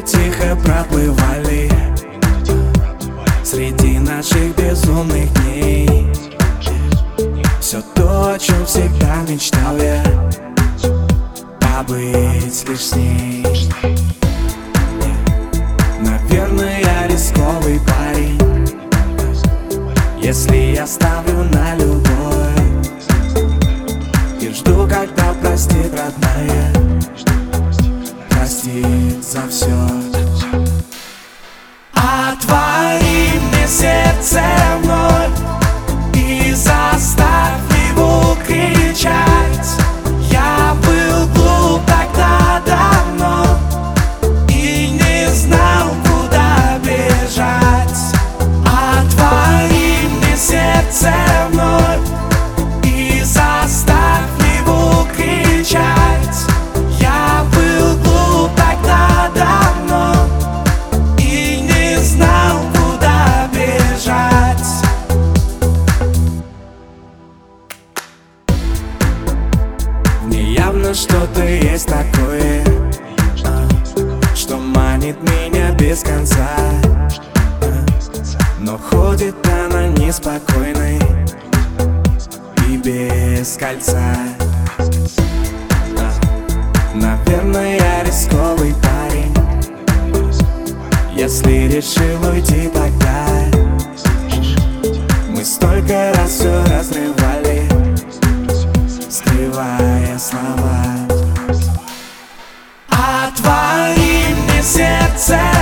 тихо проплывали среди наших безумных дней. Все то, о чем всегда мечтал я, побыть лишь с ней. Наверное, я рисковый парень, если я ставлю на любовь и жду, когда простит родная, простит за все. Отвори мне сердце вновь и заставь его кричать. Я был глуп тогда давно и не знал, куда бежать. Отвори мне сердце вновь и заставь его кричать. Я был глуп тогда давно и не знал, куда бежать. Мне явно что-то есть такое, что манит меня без конца, но ходит она неспокойной и без кольца. Наверное, я рисковый парень, если решил уйти тогда. Мы столько раз все разрывали, скрывая слова. Отвори мне сердце